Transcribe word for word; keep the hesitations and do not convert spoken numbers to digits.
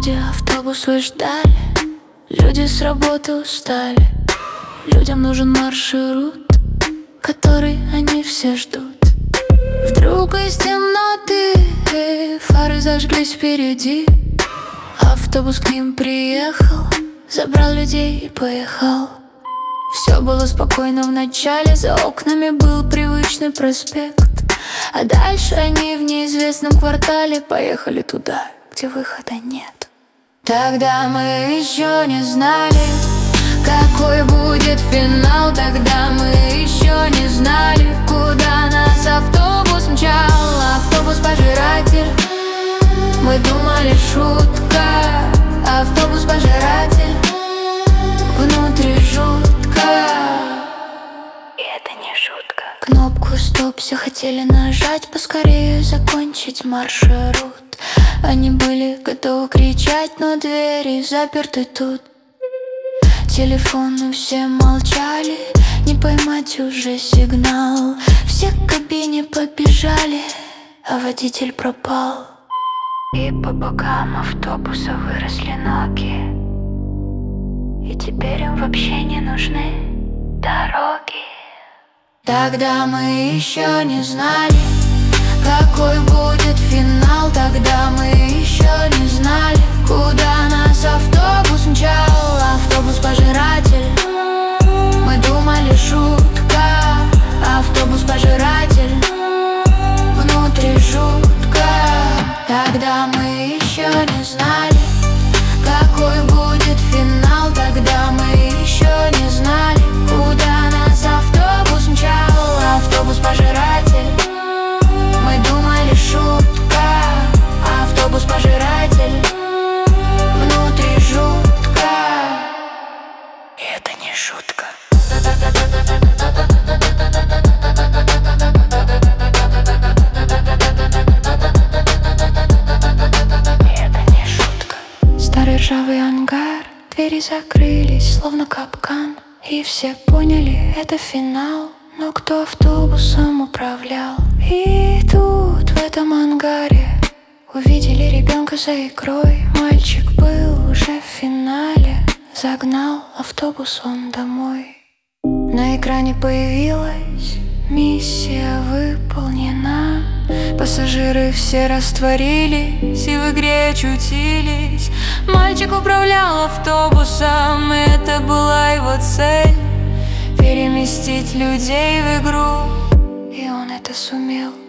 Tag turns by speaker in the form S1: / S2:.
S1: Люди автобус свой ждали, люди с работы устали. Людям нужен маршрут, который они все ждут. Вдруг из темноты фары зажглись впереди. Автобус к ним приехал, забрал людей и поехал. Все было спокойно в начале, за окнами был привычный проспект. А дальше они в неизвестном квартале поехали туда, где выхода нет. Тогда мы еще не знали, какой будет финал. Тогда мы еще не знали, куда нас автобус мчал. Автобус-пожиратель, мы думали шутка. Автобус-пожиратель, внутри жутко. И это не шутка. Кнопку стоп все хотели нажать, поскорее закончить маршрут. Они были готовы кричать, но двери заперты тут. Телефоны все молчали, не поймать уже сигнал. Все к кабине побежали, а водитель пропал. И по бокам автобуса выросли ноги, и теперь им вообще не нужны дороги. Тогда мы еще не знали, какой будет финал. Тогда мы еще не знали, куда нас автобус мчал. Автобус-пожиратель, мы думали шутка. Автобус-пожиратель, внутри жутко. Тогда мы еще не знали, какой будет финал. Тогда мы еще не знали, куда нас автобус мчал. Автобус-пожиратель, мы думали шутка. Автобус-пожиратель, внутри жутко. И это не шутка. Старый ржавый ангар, двери закрылись, словно капкан. И все поняли, это финал. Но кто автобусом управлял? И тут, в этом ангаре, увидели ребенка за игрой. Мальчик был уже в финале, загнал автобус он домой. На экране появилась: миссия выполнена. Пассажиры все растворились и в игре очутились. Мальчик управлял автобусом, и это была его цель — переместить людей в игру. И он это сумел.